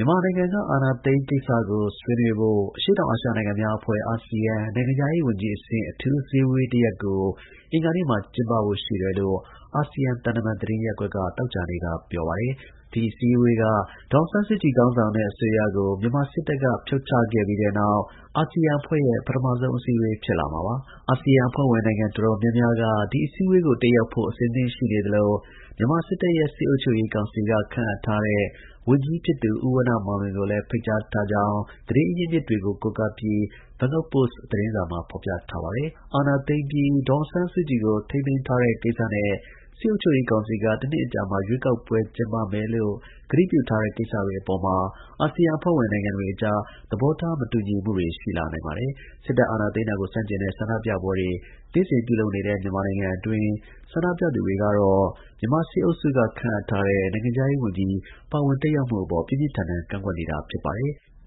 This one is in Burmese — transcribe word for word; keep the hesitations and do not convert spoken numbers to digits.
မြန်မာနိုင်ငံက အာဏာသိမ်းကိစ္စကို ဆွေးနွေးဖို့ အရှေ့တောင်အာရှနိုင်ငံများအဖွဲ့ အာဆီယံ နိုင်ငံခြားရေးဝန်ကြီးအဆင့် အထူးအစည်းအဝေးတစ်ရပ်ကို အင်္ဂါနေ့မှာ ကျင်းပဖို့ ရှိတယ်လို့ အာဆီယံ သံတမန် သတင်းရပ်ကွက်က သောကြာနေ့က ပြောပါတယ်။ ဒီ အစည်းအဝေးက ဒေါ်အောင်ဆန်းစုကြည် ခေါင်းဆောင်တဲ့ အစိုးရကို မြန်မာစစ်တပ်က ဖြုတ်ချခဲ့ပြီးတဲ့နောက် အာဆီယံအဖွဲ့ရဲ့ ပထမဆုံး အစည်းအဝေး ဖြစ်လာမှာပါ။ အာဆီယံအဖွဲ့ဝင်နိုင်ငံ တော်တော်များများက ဒီ အစည်းအဝေးကို တက်ရောက်ဖို့ အဆင်သင့် ရှိနေသလို မြန်မာစစ်တပ်ရဲ့ စစ်အုပ်ချုပ်ရေးကောင်စီက ခန့်အပ်ထားတဲ့ ဝန်ကြီးဖြစ်သူ ဦးဝဏ္ဏမောင်လွင်ကိုလည်း ဖိတ်ကြားထားကြောင်း သတင်းအရင်းအမြစ်တွေကို ကိုးကားပြီး Bangkok Post သတင်းစာမှာ ဖော်ပြထားပါတယ်။ အာဏာသိမ်းပြီး ဒေါ်အောင်ဆန်းစုကြည်ကို ထိန်းသိမ်းထားတဲ့ကိစ္စနဲ့ စစ်အုပ်ချုပ်ရေးကောင်စီက တစ်နှစ်အကြာမှာ ရွေးကောက်ပွဲ ကျင်းပမယ်လို့ ကတိပြုထားတဲ့ ကိစ္စတွေအပေါ်မှာ အာဆီယံအဖွဲ့ဝင်နိုင်ငံတွေအကြား သဘောထား မတူညီမှုတွေ ရှိလာနိုင်ပါတယ်။ စစ်တပ်အာဏာသိမ်းတာကို ဆန့်ကျင်တဲ့ ဆန္ဒပြပွဲတွေ နေ့စဉ်ပြုလုပ်နေတဲ့ မြန်မာနိုင်ငံအတွင်း ဆန္ဒပြသူတွေကတော့ မြန်မာစစ်အုပ်စုက ခန့်အပ်ထားတဲ့ နိုင်ငံခြားရေးဝန်ကြီး ပါဝင်တက်ရောက်မှုအပေါ် ပြင်းပြင်းထန်ထန် ကန့်ကွက်နေတာ ဖြစ်ပါတယ်။